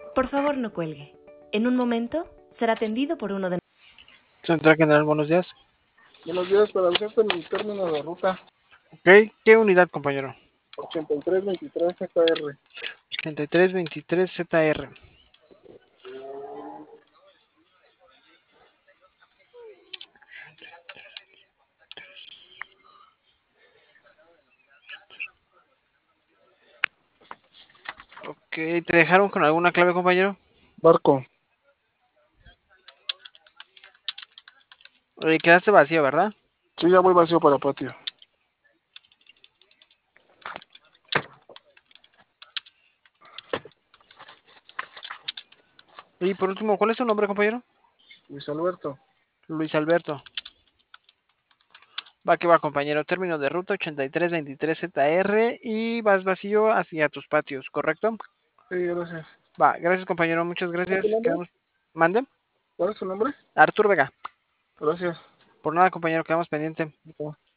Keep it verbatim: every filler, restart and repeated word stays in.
Por favor, no cuelgue. En un momento será atendido por uno de... Central General, buenos días. Buenos días, para hacerte mi término de ruta. Ok, ¿qué unidad, compañero? ochenta y tres veintitrés Z R. ochenta y tres veintitrés Z R. Ok, ¿te dejaron con alguna clave, compañero? Barco. Eh, quedaste vacío, ¿verdad? Sí, ya voy vacío para patio. Y por último, ¿cuál es tu nombre, compañero? Luis Alberto. Luis Alberto. Va que va, compañero. Término de ruta ochenta y tres veintitrés Z R y vas vacío hacia tus patios, ¿correcto? Sí, gracias. Va, gracias, compañero. Muchas ¿Cuál es tu gracias. nombre? Quedamos... ¿Mande? ¿Cuál es tu nombre? Artur Vega. Gracias. Por nada, compañero, quedamos pendiente. Ok.